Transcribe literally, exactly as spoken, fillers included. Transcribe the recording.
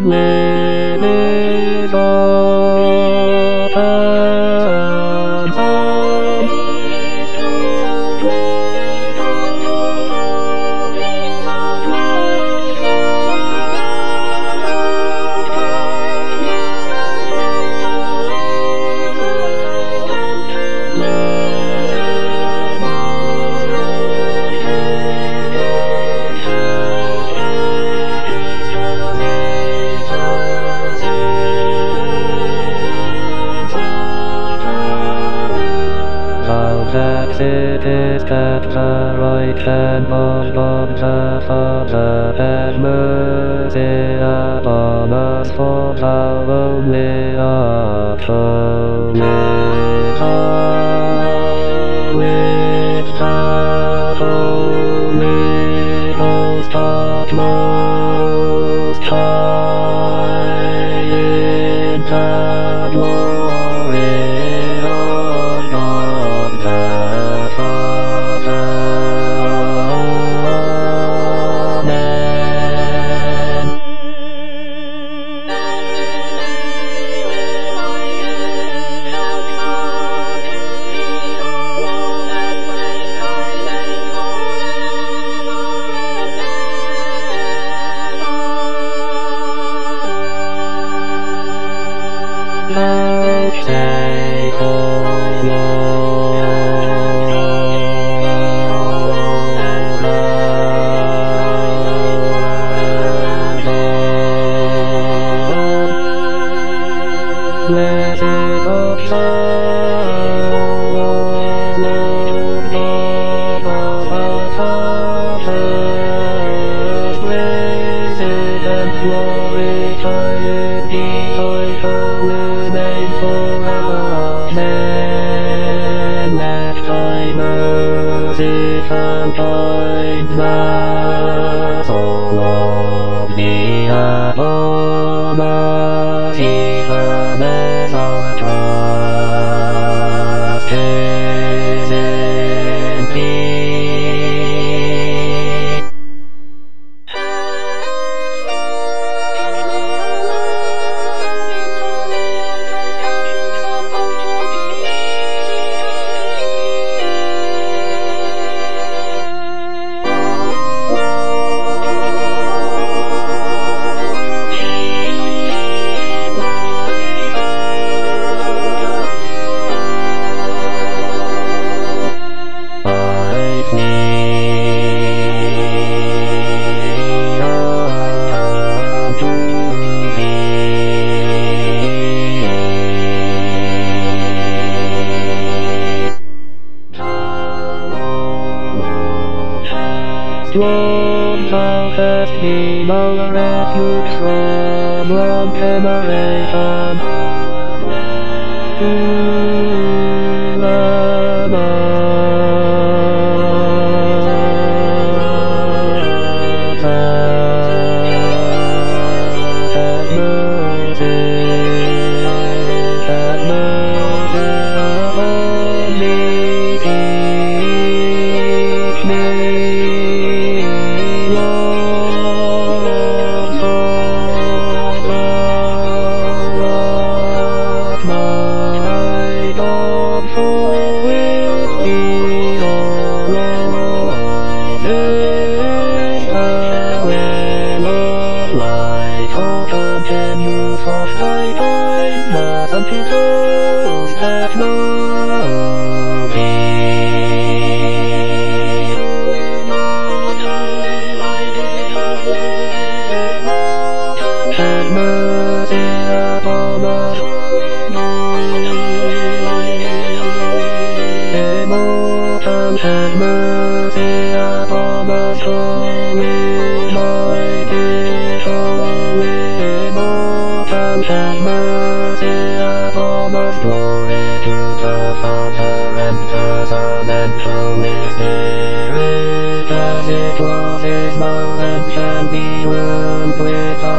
live all and on. That it is that the right hand of God the Father has mercy upon us, for thou only art holy, thou with the Holy Ghost art most high in the glory of God the Father. Amen. Now take, O blessed of thou, Lord God of our fathers, blessed and glorified be thy holy name forever. Amen. Let thy mercy find us, O Lord, be upon us, even as our trust is in thee. Lord, thou hast been our refuge from long generation. To love us, have mercy, have mercy upon me, teach me. Of thy kindness unto those that know thee. Have mercy upon us, immortal, have mercy upon us, holy, mighty, holy, immortal, have mercy upon us. Glory to the Father and the Son and Holy Spirit, as it was, is now, and shall be, world without